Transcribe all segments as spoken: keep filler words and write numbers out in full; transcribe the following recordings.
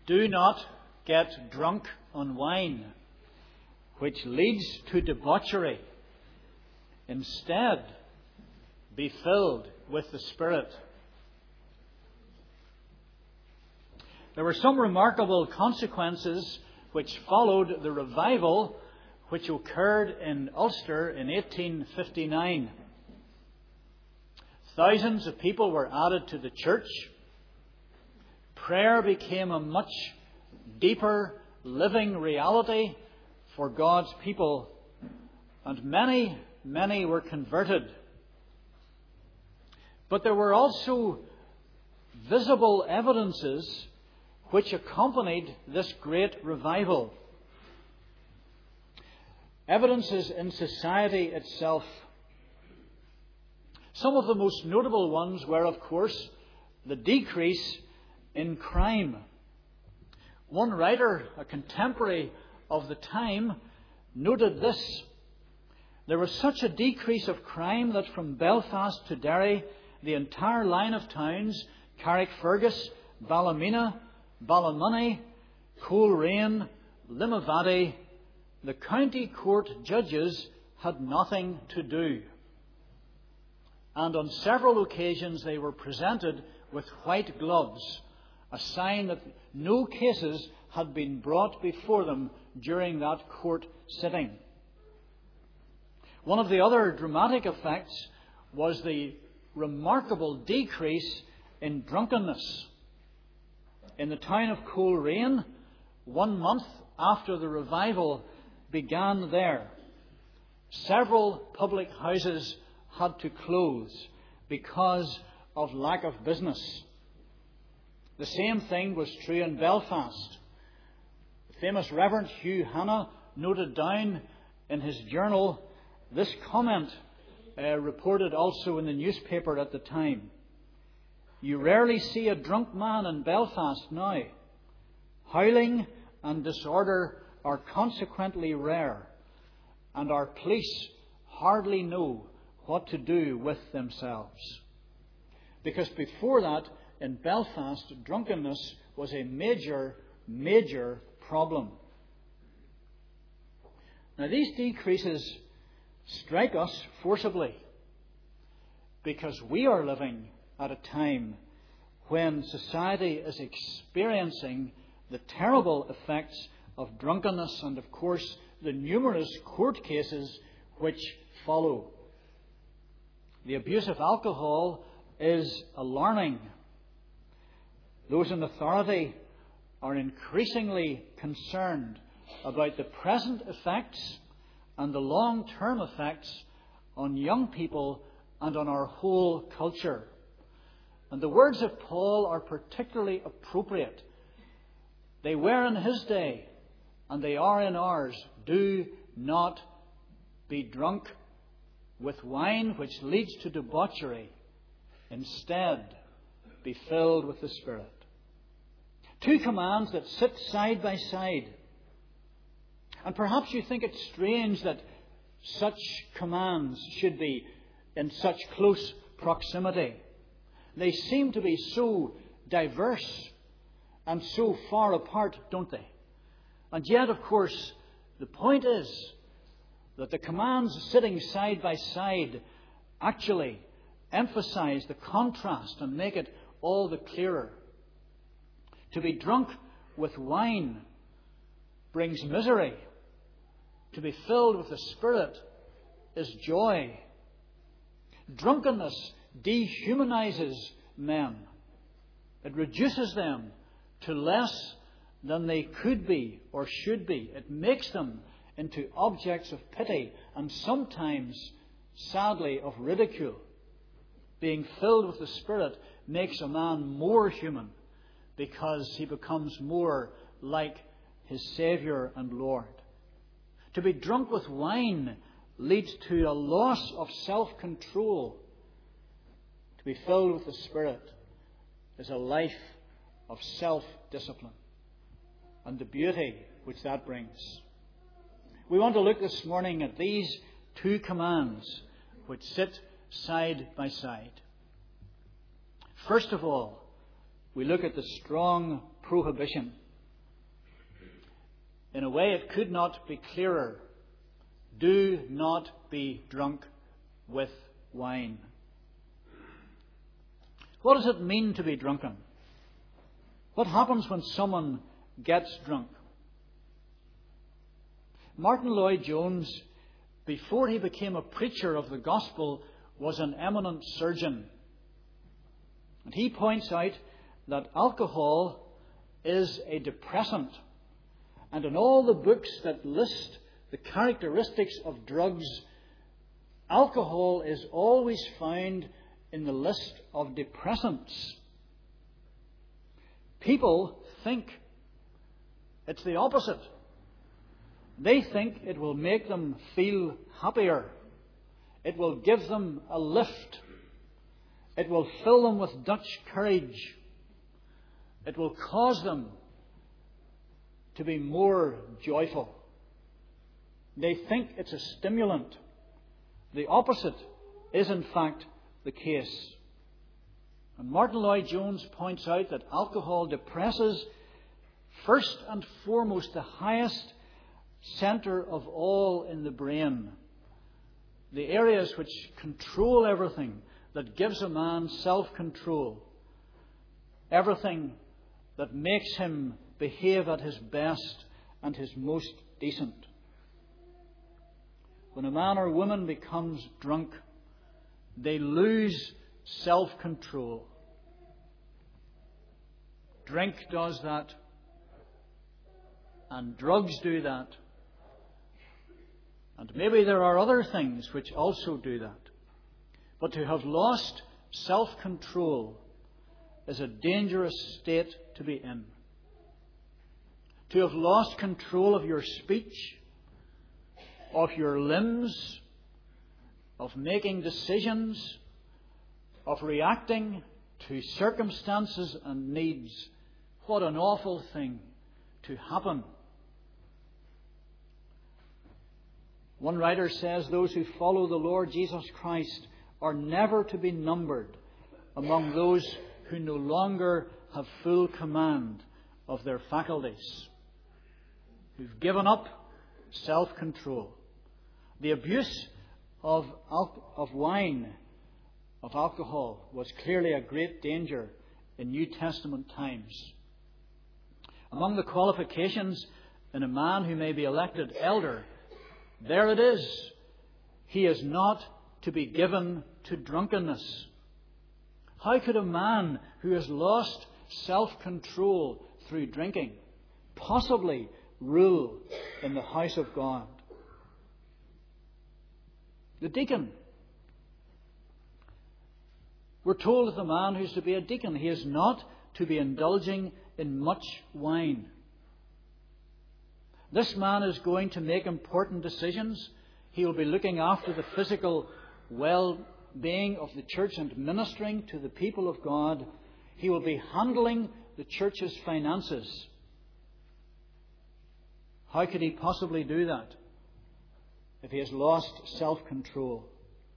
Do not get drunk on wine, which leads to debauchery. Instead, be filled with the Spirit. There were some remarkable consequences which followed the revival which occurred in Ulster in eighteen fifty-nine. Thousands of people were added to the church. Prayer became a much deeper, living reality for God's people, and many, many were converted. But there were also visible evidences which accompanied this great revival. Evidences in society itself. Some of the most notable ones were, of course, the decrease in crime. One writer, a contemporary of the time, noted this: there was such a decrease of crime that from Belfast to Derry, the entire line of towns, Carrickfergus, Ballymena, Ballymoney, Coleraine, Limavady, the county court judges had nothing to do. And on several occasions they were presented with white gloves, a sign that no cases had been brought before them during that court sitting. One of the other dramatic effects was the remarkable decrease in drunkenness. In the town of Coleraine, one month after the revival began there, several public houses had to close because of lack of business. The same thing was true in Belfast. The famous Reverend Hugh Hanna noted down in his journal this comment, uh, reported also in the newspaper at the time. You rarely see a drunk man in Belfast now. Howling and disorder are consequently rare, and our police hardly know what to do with themselves. Because before that, in Belfast, drunkenness was a major, major problem. Now, these decreases strike us forcibly because we are living at a time when society is experiencing the terrible effects of drunkenness and, of course, the numerous court cases which follow. The abuse of alcohol is alarming. Those in authority are increasingly concerned about the present effects and the long-term effects on young people and on our whole culture. And the words of Paul are particularly appropriate. They were in his day, and they are in ours. Do not be drunk with wine which leads to debauchery. Instead, be filled with the Spirit. Two commands that sit side by side. And perhaps you think it strange that such commands should be in such close proximity. They seem to be so diverse and so far apart, don't they? And yet, of course, the point is that the commands sitting side by side actually emphasize the contrast and make it all the clearer. To be drunk with wine brings misery. To be filled with the Spirit is joy. Drunkenness dehumanizes men. It reduces them to less than they could be or should be. It makes them into objects of pity and sometimes, sadly, of ridicule. Being filled with the Spirit makes a man more human because he becomes more like his Saviour and Lord. To be drunk with wine leads to a loss of self-control. To be filled with the Spirit is a life of self-discipline and the beauty which that brings. We want to look this morning at these two commands which sit side by side. First of all, we look at the strong prohibition. In a way it could not be clearer. Do not be drunk with wine. What does it mean to be drunken? What happens when someone gets drunk? Martin Lloyd-Jones, before he became a preacher of the gospel, was an eminent surgeon. And he points out that alcohol is a depressant. And in all the books that list the characteristics of drugs, alcohol is always found in the list of depressants. People think it's the opposite. They think it will make them feel happier. It will give them a lift. It will fill them with Dutch courage. It will cause them to be more joyful. They think it's a stimulant. The opposite is in fact the case. And Martin Lloyd-Jones points out that alcohol depresses first and foremost the highest centre of all in the brain. The areas which control everything, that gives a man self-control. Everything that makes him behave at his best and his most decent. When a man or woman becomes drunk, they lose self-control. Drink does that, and drugs do that, and maybe there are other things which also do that. But to have lost self-control is a dangerous state to be in. To have lost control of your speech, of your limbs, of making decisions, of reacting to circumstances and needs. What an awful thing to happen. One writer says those who follow the Lord Jesus Christ are never to be numbered among those who no longer have full command of their faculties, who've given up self-control. The abuse of, al- of wine, of alcohol, was clearly a great danger in New Testament times. Among the qualifications in a man who may be elected elder, there it is. He is not to be given to drunkenness. How could a man who has lost self-control through drinking possibly rule in the house of God? The deacon. We're told that the man who's to be a deacon, he is not to be indulging in much wine. This man is going to make important decisions. He will be looking after the physical well-being of the church and ministering to the people of God. He will be handling the church's finances. How could he possibly do that if he has lost self-control?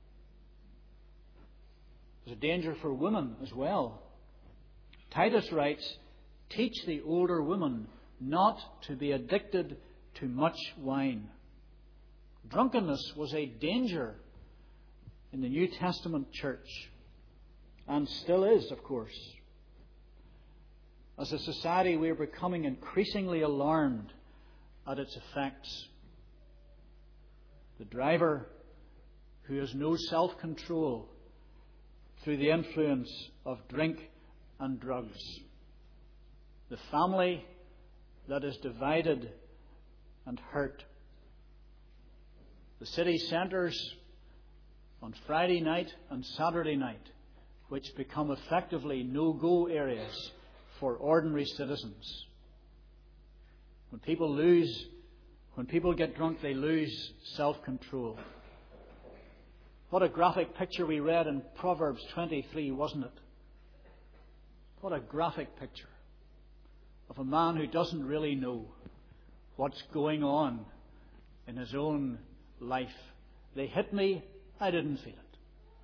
There's a danger for women as well. Titus writes, "Teach the older women not to be addicted to much wine." Drunkenness was a danger in the New Testament church, and still is, of course. As a society, we are becoming increasingly alarmed at its effects. The driver who has no self-control through the influence of drink and drugs. The family that is divided and hurt. The city centres on Friday night and Saturday night, which become effectively no-go areas for ordinary citizens. When people lose, when people get drunk, they lose self-control. What a graphic picture we read in Proverbs twenty-three, wasn't it? What a graphic picture of a man who doesn't really know what's going on in his own life. They hit me, I didn't feel it.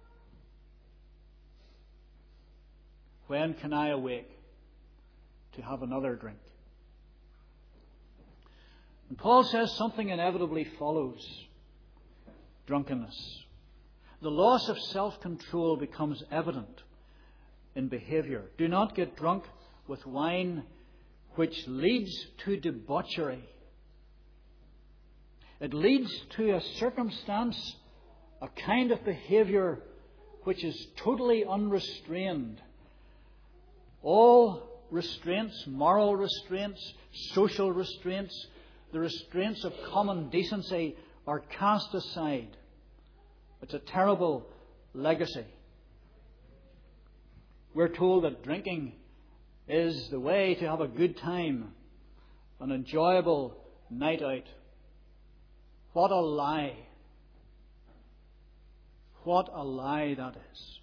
When can I awake to have another drink? And Paul says something inevitably follows drunkenness. The loss of self-control becomes evident in behavior. Do not get drunk with wine, which leads to debauchery. It leads to a circumstance, a kind of behavior which is totally unrestrained. All restraints, moral restraints, social restraints, the restraints of common decency are cast aside. It's a terrible legacy. We're told that drinking is the way to have a good time, an enjoyable night out. What a lie. What a lie that is.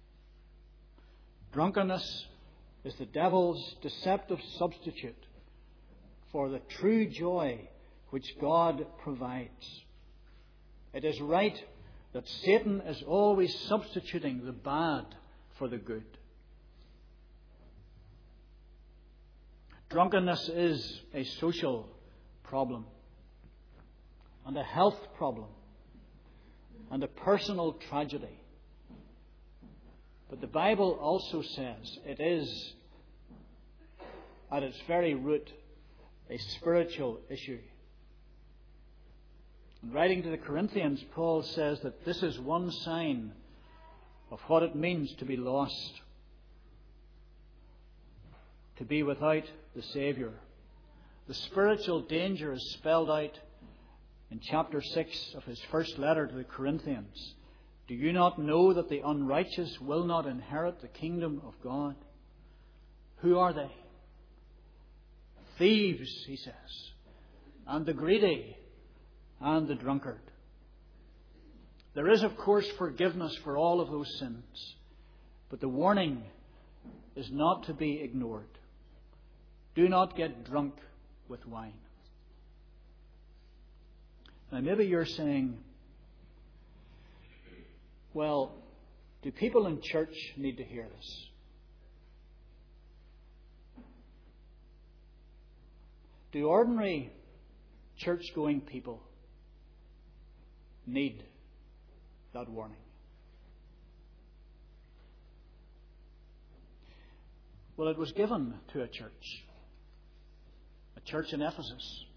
Drunkenness is the devil's deceptive substitute for the true joy which God provides. It is right that Satan is always substituting the bad for the good. Drunkenness is a social problem and a health problem and a personal tragedy. But the Bible also says it is, at its very root, a spiritual issue. In writing to the Corinthians, Paul says that this is one sign of what it means to be lost, to be without the Saviour. The spiritual danger is spelled out in chapter six of his first letter to the Corinthians. Do you not know that the unrighteous will not inherit the kingdom of God? Who are they? Thieves, he says, and the greedy, and the drunkard. There is, of course, forgiveness for all of those sins, but the warning is not to be ignored. Do not get drunk with wine. Now, maybe you're saying, well, do people in church need to hear this? Do ordinary church-going people need that warning? Well, it was given to a church, a church in Ephesus.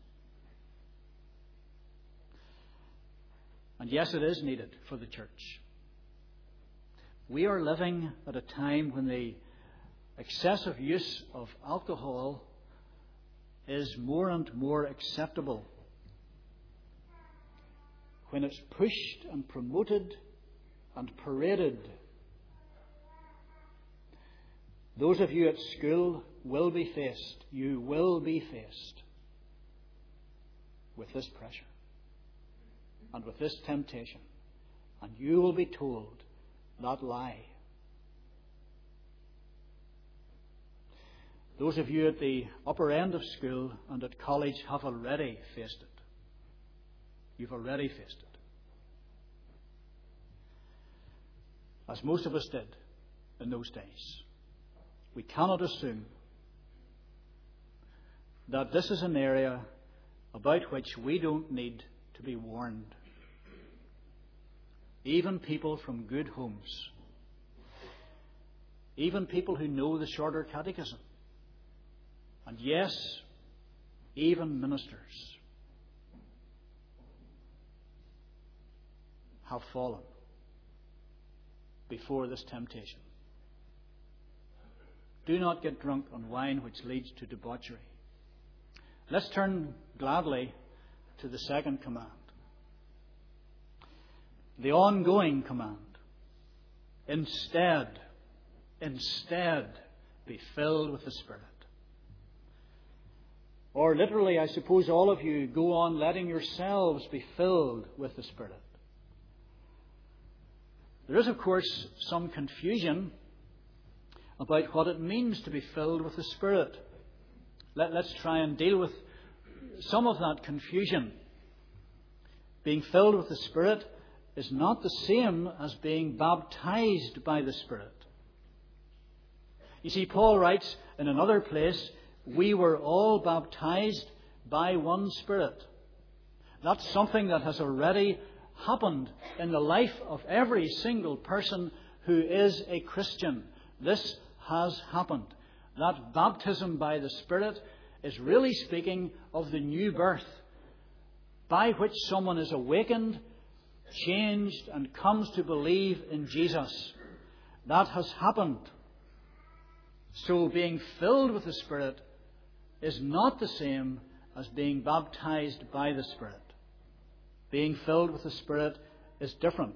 And yes, it is needed for the church. We are living at a time when the excessive use of alcohol is more and more acceptable, when it's pushed and promoted and paraded. Those of you at school will be faced, you will be faced with this pressure and with this temptation, and you will be told that lie. Those of you at the upper end of school and at college have already faced it. You've already faced it. As most of us did in those days. We cannot assume that this is an area about which we don't need to be warned. Even people from good homes, even people who know the shorter catechism, and yes, even ministers have fallen before this temptation. Do not get drunk on wine which leads to debauchery. Let's turn gladly to the second command. The ongoing command. Instead, instead, be filled with the Spirit. Or literally, I suppose all of you go on letting yourselves be filled with the Spirit. There is, of course, some confusion about what it means to be filled with the Spirit. Let, let's try and deal with some of that confusion. Being filled with the Spirit is not the same as being baptized by the Spirit. You see, Paul writes in another place, we were all baptized by one Spirit. That's something that has already happened in the life of every single person who is a Christian. This has happened. That baptism by the Spirit is really speaking of the new birth, by which someone is awakened, changed, and comes to believe in Jesus. That has happened. So being filled with the Spirit is not the same as being baptized by the Spirit. Being filled with the Spirit is different.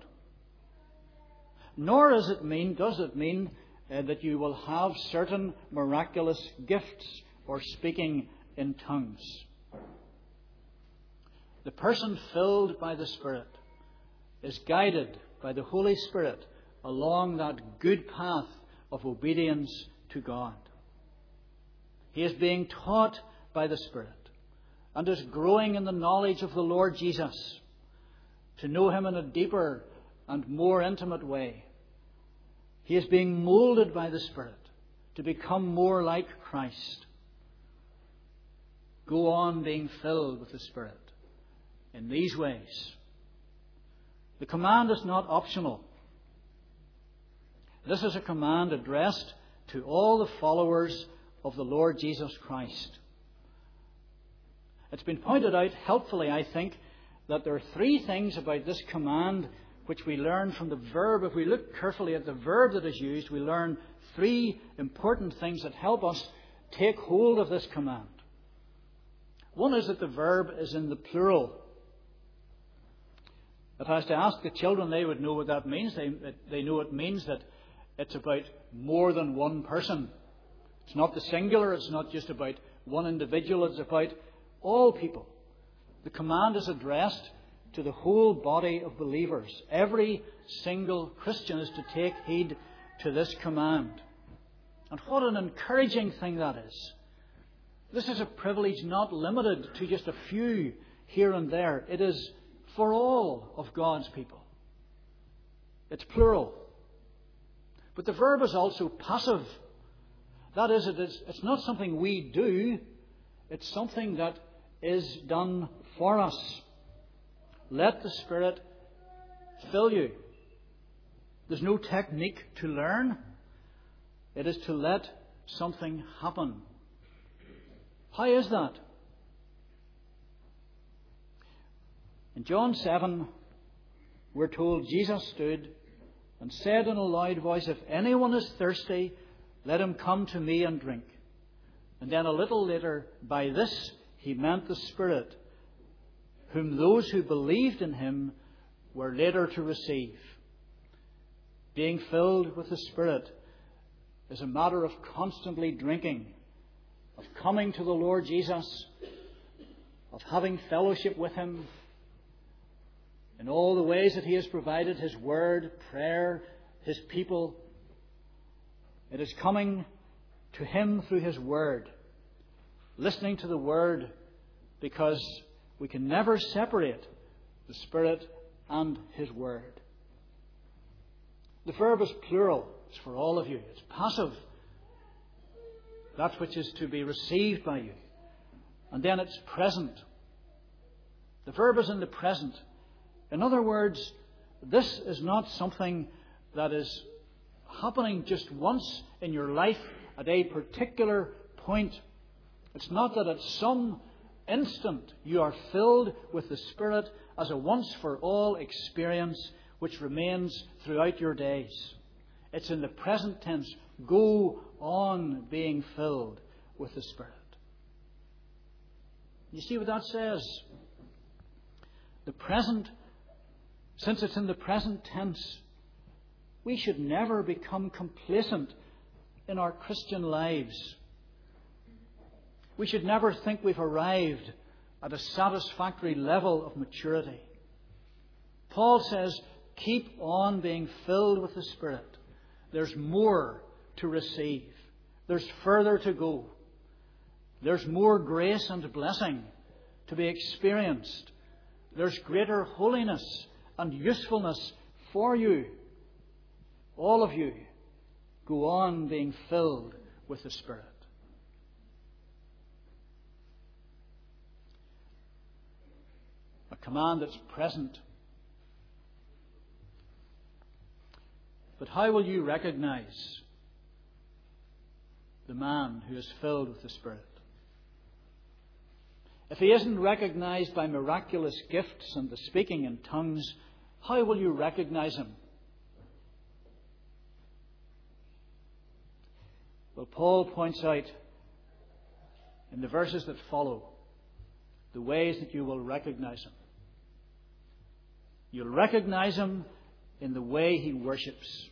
Nor does it mean, does it mean uh, that you will have certain miraculous gifts or speaking in tongues. The person filled by the Spirit is guided by the Holy Spirit along that good path of obedience to God. He is being taught by the Spirit and is growing in the knowledge of the Lord Jesus, to know Him in a deeper and more intimate way. He is being moulded by the Spirit to become more like Christ. Go on being filled with the Spirit in these ways. The command is not optional. This is a command addressed to all the followers of the Lord Jesus Christ. It's been pointed out helpfully, I think, that there are three things about this command which we learn from the verb. If we look carefully at the verb that is used, we learn three important things that help us take hold of this command. One is that the verb is in the plural. If I was to ask the children, they would know what that means. They, they know it means that it's about more than one person. It's not the singular. It's not just about one individual. It's about all people. The command is addressed to the whole body of believers. Every single Christian is to take heed to this command. And what an encouraging thing that is. This is a privilege not limited to just a few here and there. It is for all of God's people. It's plural. But the verb is also passive. That is, it is, it's not something we do. It's something that is done for us. Let the Spirit fill you. There's no technique to learn. It is to let something happen. How is that? In John seven, we're told Jesus stood and said in a loud voice, "If anyone is thirsty, let him come to me and drink." And then a little later, by this he meant the Spirit, whom those who believed in him were later to receive. Being filled with the Spirit is a matter of constantly drinking, of coming to the Lord Jesus, of having fellowship with Him in all the ways that He has provided, His Word, prayer, His people. It is coming to Him through His Word, listening to the Word, because we can never separate the Spirit and His Word. The verb is plural. It's for all of you. It's passive. That which is to be received by you. And then it's present. The verb is in the present. In other words, this is not something that is happening just once in your life at a particular point. It's not that at some instant you are filled with the Spirit as a once-for-all experience which remains throughout your days. It's in the present tense. Go on being filled with the Spirit. You see what that says? The present, since it's in the present tense, we should never become complacent in our Christian lives. We should never think we've arrived at a satisfactory level of maturity. Paul says, keep on being filled with the Spirit. There's more to receive. There's further to go. There's more grace and blessing to be experienced. There's greater holiness and usefulness for you. All of you, go on being filled with the Spirit. command that's present. But how will you recognize the man who is filled with the Spirit? If he isn't recognized by miraculous gifts and the speaking in tongues, how will you recognize him? Well, Paul points out in the verses that follow the ways that you will recognize him. You'll recognize him in the way he worships.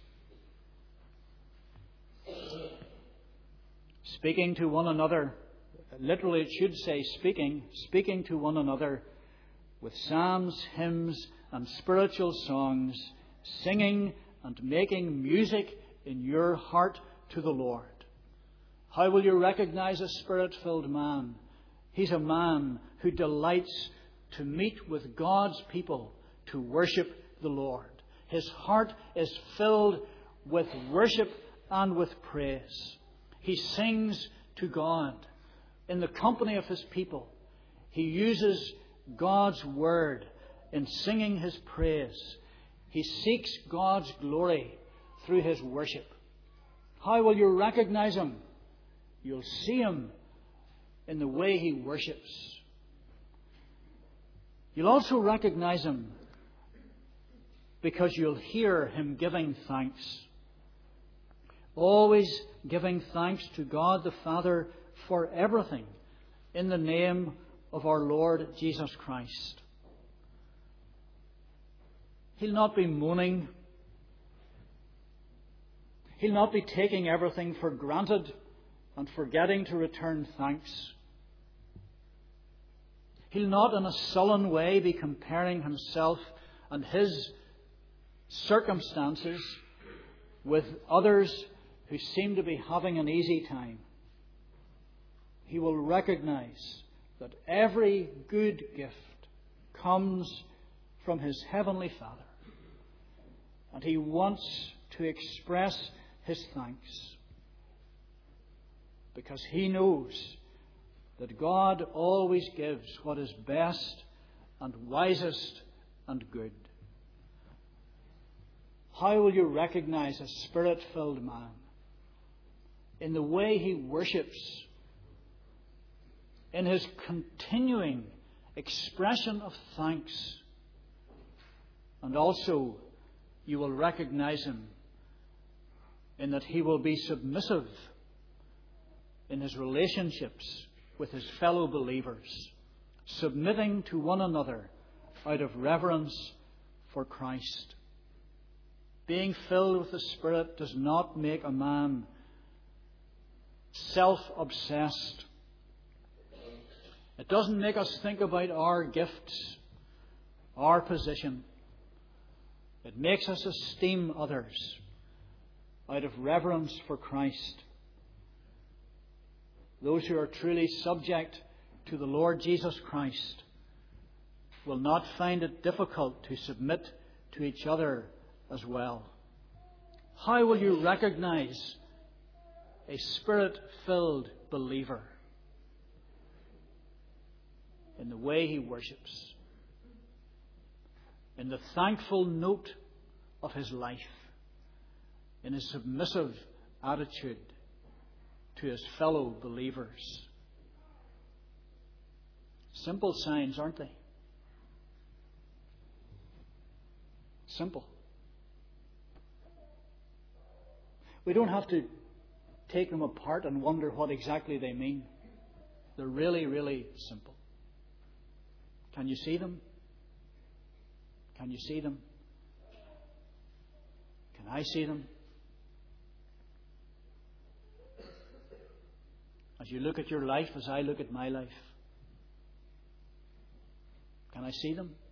Speaking to one another, literally it should say speaking, speaking to one another with psalms, hymns and spiritual songs, singing and making music in your heart to the Lord. How will you recognize a Spirit-filled man? He's a man who delights to meet with God's people to worship the Lord. His heart is filled with worship and with praise. He sings to God in the company of his people. He uses God's word in singing his praise. He seeks God's glory through his worship. How will you recognize him? You'll see him in the way he worships. You'll also recognize him because you'll hear him giving thanks. Always giving thanks to God the Father for everything in the name of our Lord Jesus Christ. He'll not be moaning. He'll not be taking everything for granted and forgetting to return thanks. He'll not in a sullen way be comparing himself and his circumstances with others who seem to be having an easy time. He will recognize that every good gift comes from his heavenly Father. And he wants to express his thanks because he knows that God always gives what is best and wisest and good. How will you recognize a Spirit-filled man? In the way he worships, in his continuing expression of thanks. And also, you will recognize him in that he will be submissive in his relationships with his fellow believers, submitting to one another out of reverence for Christ. Being filled with the Spirit does not make a man self-obsessed. It doesn't make us think about our gifts, our position. It makes us esteem others out of reverence for Christ. Those who are truly subject to the Lord Jesus Christ will not find it difficult to submit to each other as well. How will you recognize a Spirit-filled believer? In the way he worships, in the thankful note of his life, in his submissive attitude to his fellow believers. Simple signs, aren't they? Simple. We don't have to take them apart and wonder what exactly they mean. They're really, really simple. Can you see them? Can you see them? Can I see them? As you look at your life, as I look at my life, can I see them?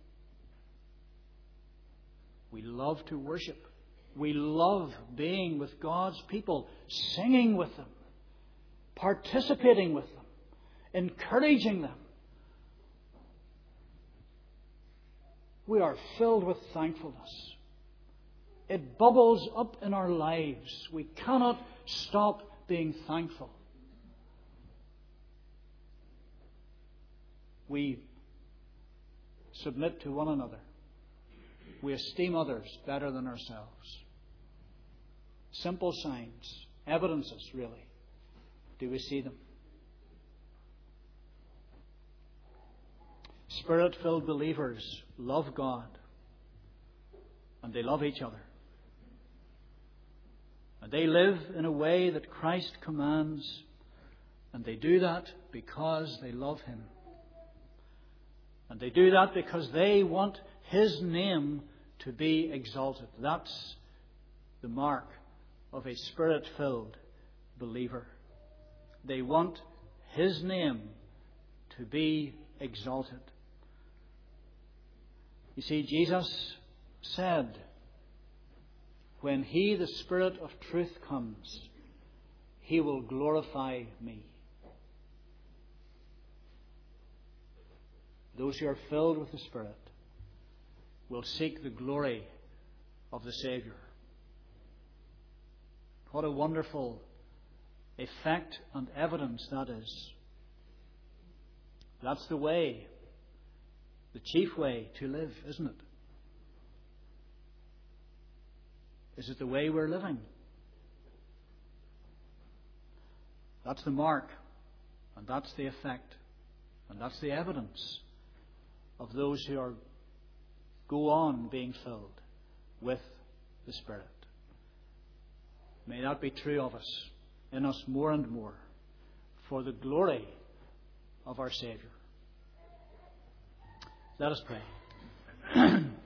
We love to worship. We love being with God's people, singing with them, participating with them, encouraging them. We are filled with thankfulness. It bubbles up in our lives. We cannot stop being thankful. We submit to one another. We esteem others better than ourselves. Simple signs, evidences really. Do we see them? Spirit-filled believers love God and they love each other. And they live in a way that Christ commands, and they do that because they love Him. And they do that because they want His name to be exalted. That's the mark of a Spirit-filled believer. They want His name to be exalted. You see, Jesus said, when He, the Spirit of truth, comes, He will glorify me. Those who are filled with the Spirit will seek the glory of the Saviour. What a wonderful effect and evidence that is. That's the way, the chief way to live, isn't it? Is it the way we're living? That's the mark, and that's the effect, and that's the evidence of those who are go on being filled with the Spirit. May that be true of us, in us more and more, for the glory of our Saviour. Let us pray.